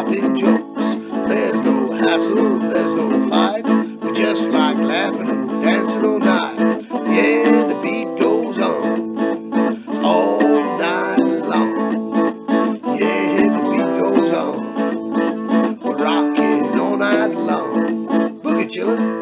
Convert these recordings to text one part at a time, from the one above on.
popping jokes. There's no hassle, there's no fight. We just like laughing and dancing all night. Yeah, the beat goes on all night long. Yeah, the beat goes on. We're rocking all night long. Boogie chillin'.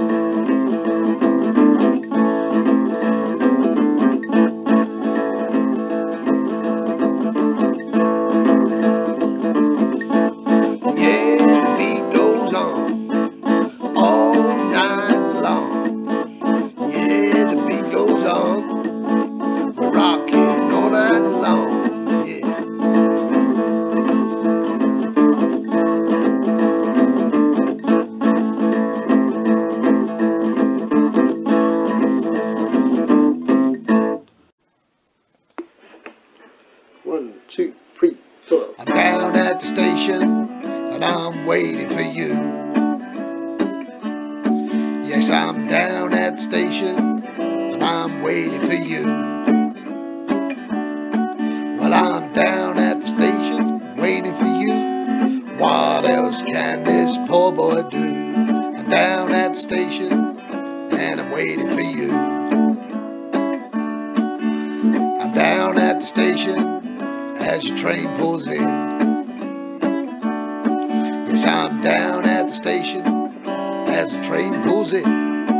One, two, three, four. I'm down at the station and I'm waiting for you. Yes, I'm down at the station and I'm waiting for you. Well, I'm down at the station waiting for you. What else can this poor boy do? I'm down at the station and I'm waiting for you. I'm down at the station as your train pulls in. Yes, I'm down at the station as the train pulls in.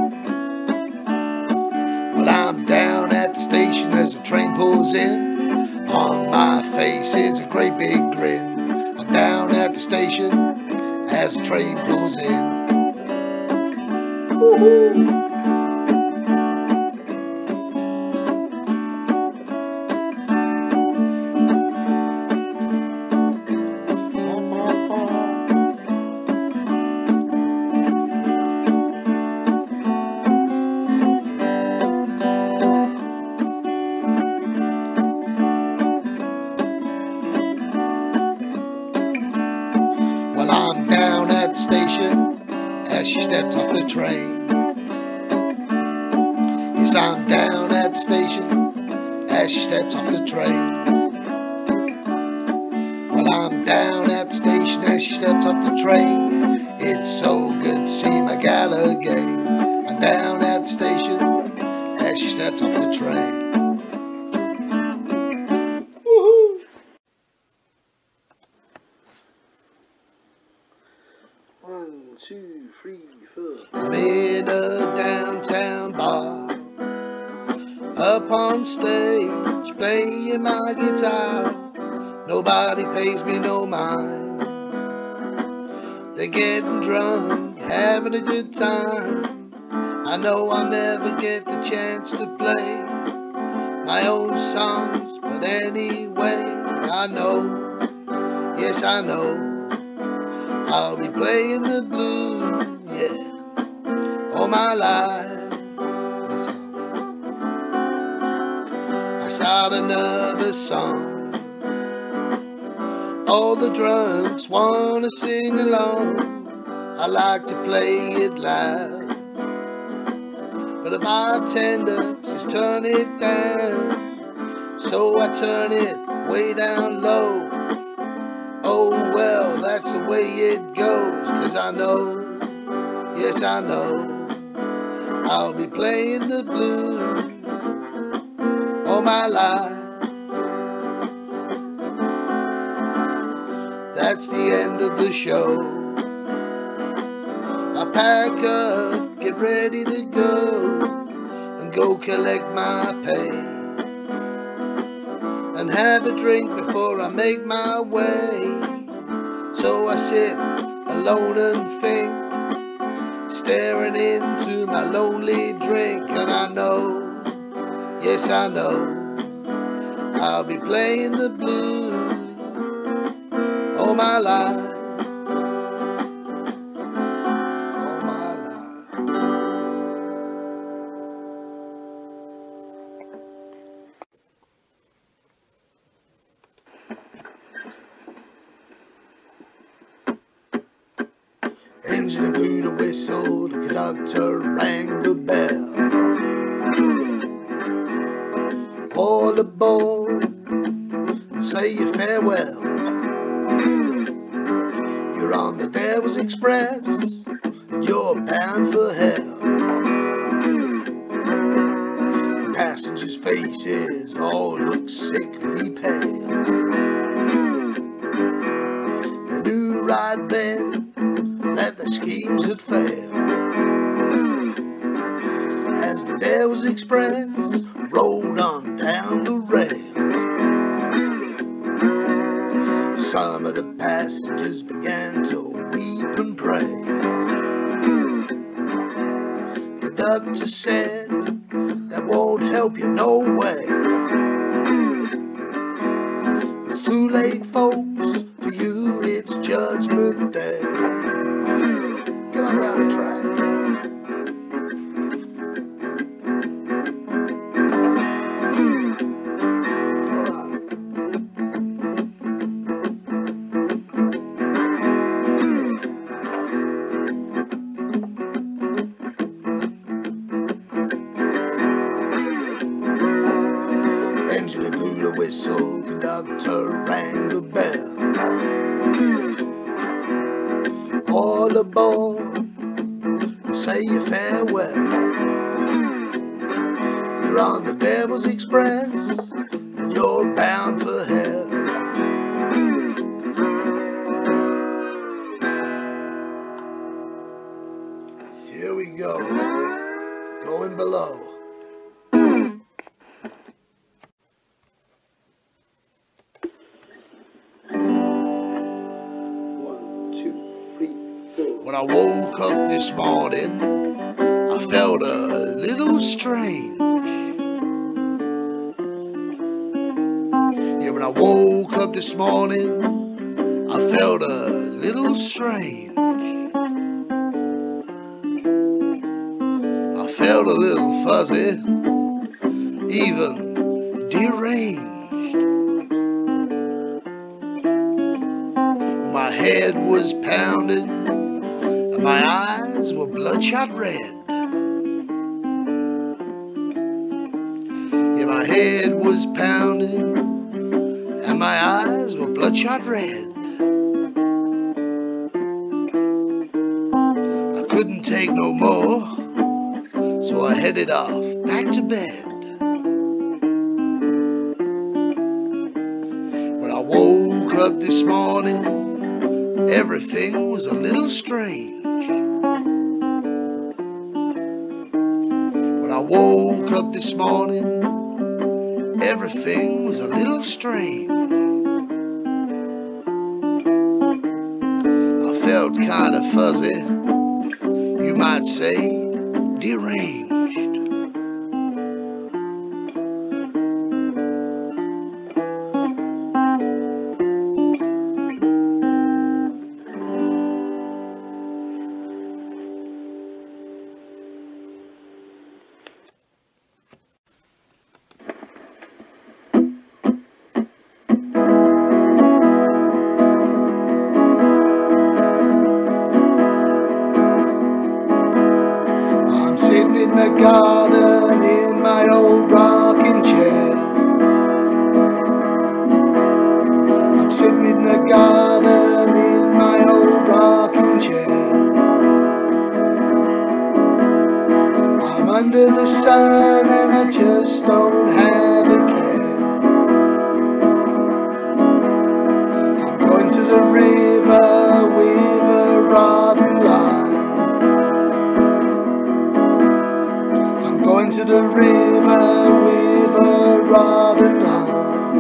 Well, I'm down at the station as the train pulls in. On my face is a great big grin. I'm down at the station as the train pulls in. Woo-hoo. Well, I'm down at the station as she steps off the train. Yes, I'm down at the station as she steps off the train. Well, I'm down at the station as she steps off the train. It's so good to see my gal again. I'm down at the station as she steps off the train. Woohoo! One, two, three, four. I'm in a downtown bar, up on stage, playing my guitar. Nobody pays me no mind. They're getting drunk, having a good time. I know I'll never get the chance to play my own songs, but anyway, I know, yes I know, I'll be playing the blues, yeah, all my life. Yes, I will. I start another song. All the drunks wanna sing along. I like to play it loud, but the bartender says turn it down. So I turn it way down low. Oh well, that's the way it goes. 'Cause I know, yes I know, I'll be playing the blues all my life. That's the end of the show. I pack up, get ready to go, and go collect my pay, and have a drink before I make my way. So I sit alone and think, staring into my lonely drink, and I know, yes I know, I'll be playing the blues all my life. Engine blew the whistle, the conductor rang the bell. All aboard and say your farewell. You're on the Devil's Express, and you're bound for hell. The passengers' faces all look sickly pale. They knew right then that their schemes had failed, as the Devil's Express rolled on down the rails. Some of the passengers began to weep and pray. The doctor said, that won't help you no way. It's too late, folks, for you it's Judgment Day. Get on down the track. Engineer blew the whistle, conductor rang the bell. All aboard and say your farewell. You're on the Devil's Express and you're bound for hell. Here we go, going below. When I woke up this morning, I felt a little strange. Yeah, when I woke up this morning, I felt a little strange. I felt a little fuzzy, even deranged. My head was pounded, my eyes were bloodshot red. Yeah, my head was pounding and my eyes were bloodshot red. I couldn't take no more, so I headed off back to bed. When I woke up this morning, everything was a little strange. When I woke up this morning, everything was a little strange. I felt kind of fuzzy, you might say deranged. Sitting in the garden in my old rocking chair. I'm sitting in the garden in my old rocking chair. I'm under the sun and I just don't have a care. I'm going to the river with a rod and line. Going to the river with a rod and line.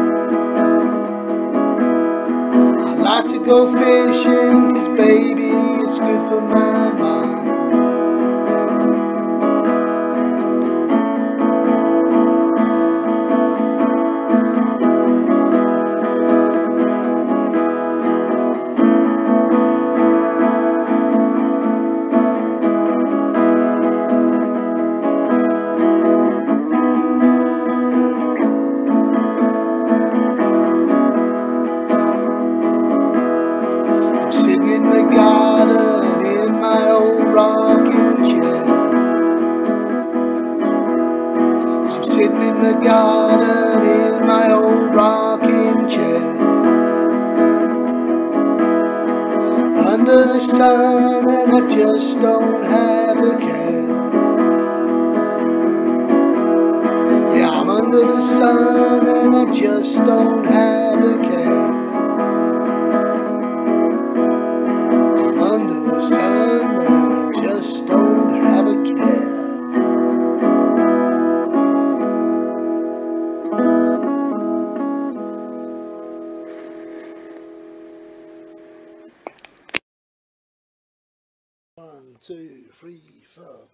I like to go fishing, 'cause baby, it's good for my mind. Sitting in the garden in my old rocking chair. under the sun and I just don't have a care. Yeah, I'm under the sun and I just don't have a care. I'm under the sun and I just don't have a care. One, two, three, four.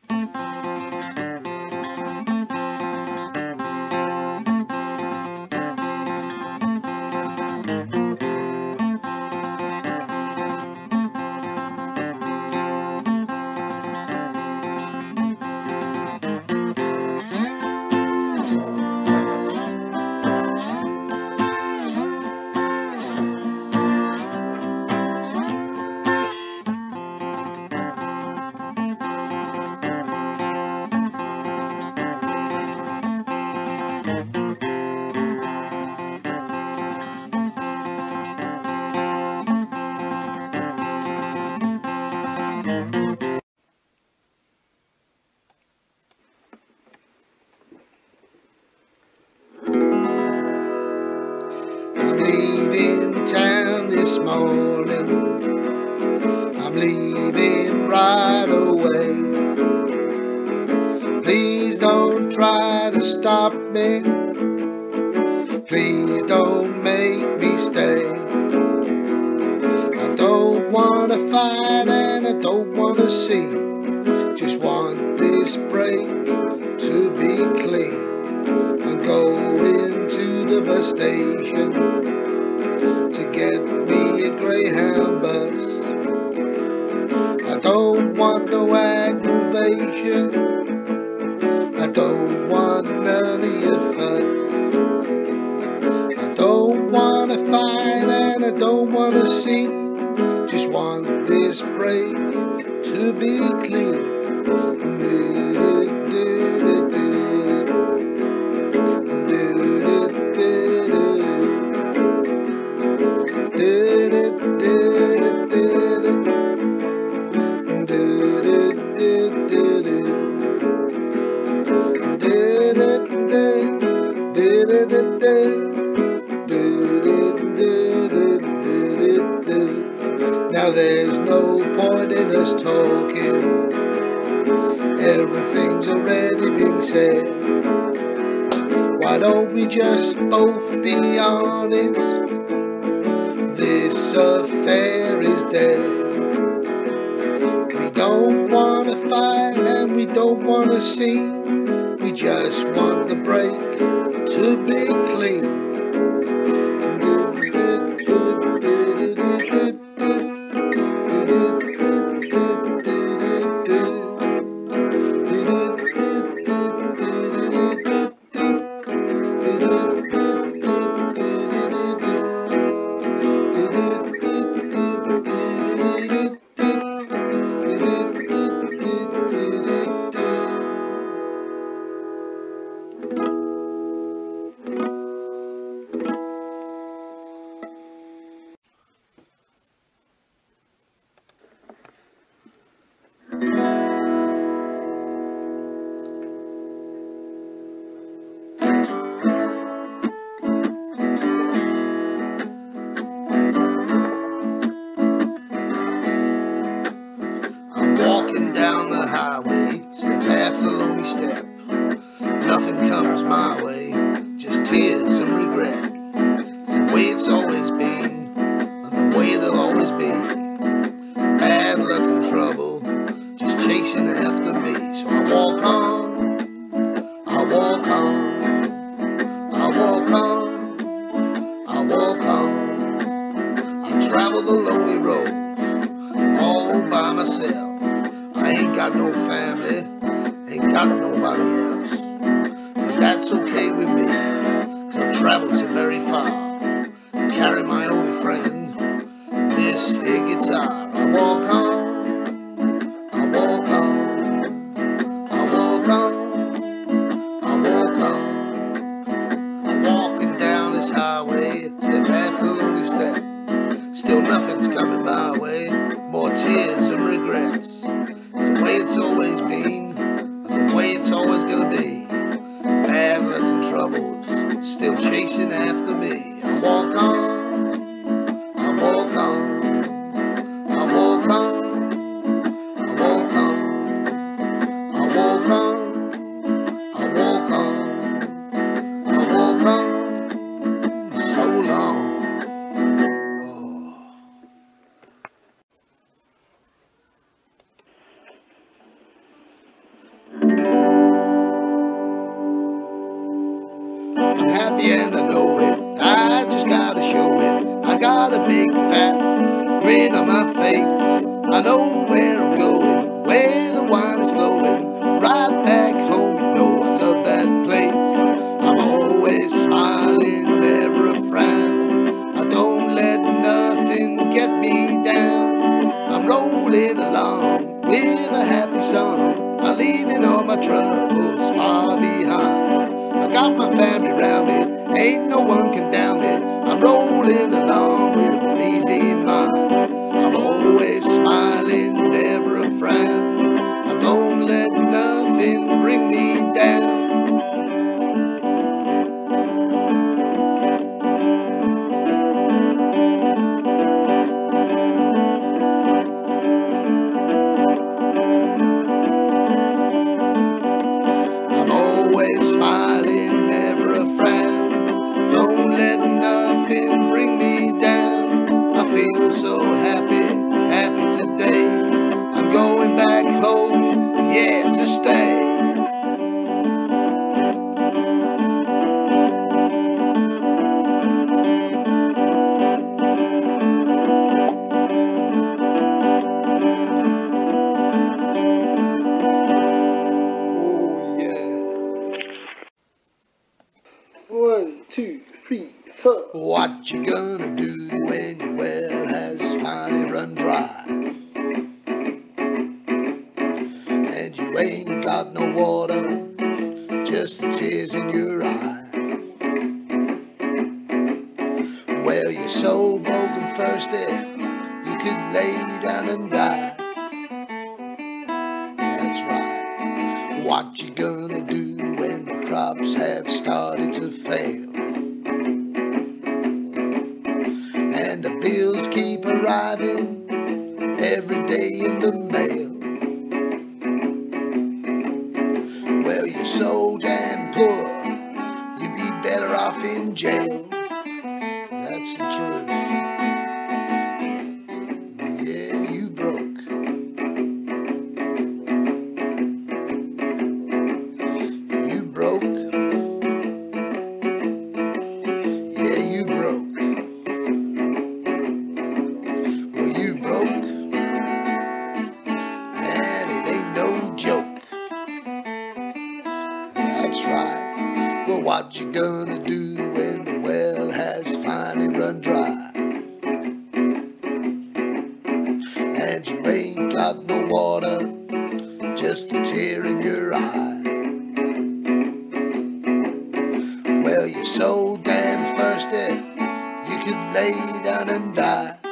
I'm leaving town this morning. I'm leaving right away. Please don't try to stop me. Please don't make me stay. I don't wanna fight and I don't wanna see. Just want this break to be clean. I'm going to the bus station to get me a Greyhound bus. I don't want no aggravation. I don't want none of your fuss. I don't wanna fight and I don't wanna see. Just want this break to be clean. Now there's no point in us talking. Everything's already been said. Why don't we just both be honest? This affair is dead. We don't wanna fight and we don't wanna see. We just want the break to be clean. Walking down the highway, step after lonely step. Nothing comes my way, just tears and regret. It's the way it's always been, and the way it'll always be. Bad luck and trouble, just chasing after me. So I walk on, I walk on, I walk on, I walk on. I travel the lonely road, all by myself. I ain't got no family, ain't got nobody else. But that's okay with me, 'cause I've traveled so very far. Carry my only friend, this here guitar. I walk on, I walk on, I walk on, I walk on. I'm walking down this highway, step after lonely step. Still nothing's coming my way, more grin on my face. I know where I'm going, where the wine is flowing. Right back home, you know I love that place. I'm always smiling, never a frown. I don't let nothing get me down. I'm rolling along with a happy song. I'm leaving all my troubles far behind. I got my family round me, ain't no one can down me. I'm rolling along with an easy mind. I'm always smiling, never a frown. I don't let nothing bring me down. I'm always smiling, never a frown. Don't let nothing bring me down. I feel so happy, happy today. I'm going back home, yeah, to stay. Oh yeah. 1, 2, 3, 4. What you gonna do when your well has finally run dry? And you ain't got no water, just the tears in your eye. Well, you're so broke and thirsty, you could lay down and die. That's right. What you gonna do when the crops have started to fail? And the bills keep arriving every day in the mail. Well, you're so damn poor, you'd be better off in jail. That's the truth. Yeah, you broke. You broke. Yeah, you broke. Well, you broke. And it ain't no joke. That's right. Well, what you gonna do when the well has finally run dry? And you ain't got no water, just a tear in your eye. Well, you're so damn thirsty, you could lay down and die.